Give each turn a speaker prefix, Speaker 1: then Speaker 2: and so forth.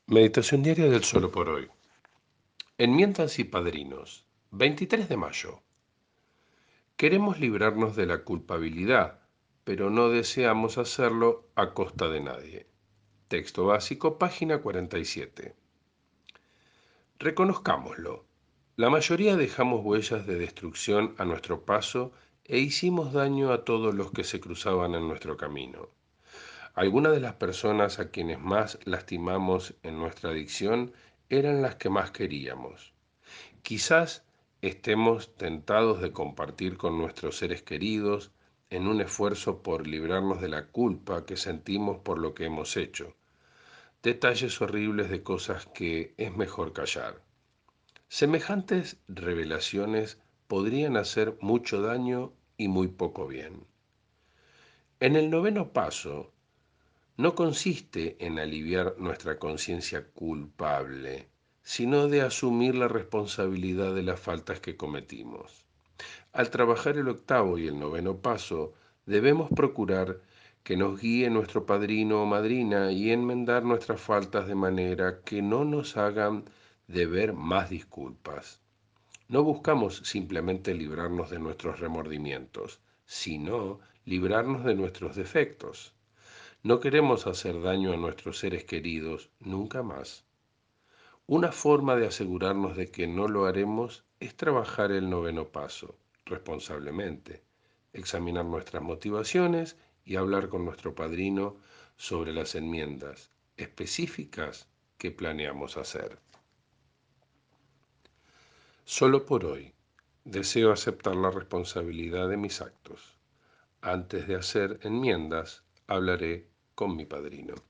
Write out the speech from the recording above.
Speaker 1: Meditación diaria del Solo por Hoy. Enmiendas y padrinos. 23 de mayo. Queremos librarnos de la culpabilidad, pero no deseamos hacerlo a costa de nadie. Texto básico, página 47. Reconozcámoslo. La mayoría dejamos huellas de destrucción a nuestro paso e hicimos daño a todos los que se cruzaban en nuestro camino. Algunas de las personas a quienes más lastimamos en nuestra adicción eran las que más queríamos. Quizás estemos tentados de compartir con nuestros seres queridos en un esfuerzo por librarnos de la culpa que sentimos por lo que hemos hecho. Detalles horribles de cosas que es mejor callar. Semejantes revelaciones podrían hacer mucho daño y muy poco bien. En el noveno paso, no consiste en aliviar nuestra conciencia culpable, sino de asumir la responsabilidad de las faltas que cometimos. Al trabajar el octavo y el noveno paso, debemos procurar que nos guíe nuestro padrino o madrina y enmendar nuestras faltas de manera que no nos hagan deber más disculpas. No buscamos simplemente librarnos de nuestros remordimientos, sino librarnos de nuestros defectos. No queremos hacer daño a nuestros seres queridos nunca más. Una forma de asegurarnos de que no lo haremos es trabajar el noveno paso, responsablemente, examinar nuestras motivaciones y hablar con nuestro padrino sobre las enmiendas específicas que planeamos hacer. Solo por hoy, deseo aceptar la responsabilidad de mis actos. Antes de hacer enmiendas, hablaré con mi padrino.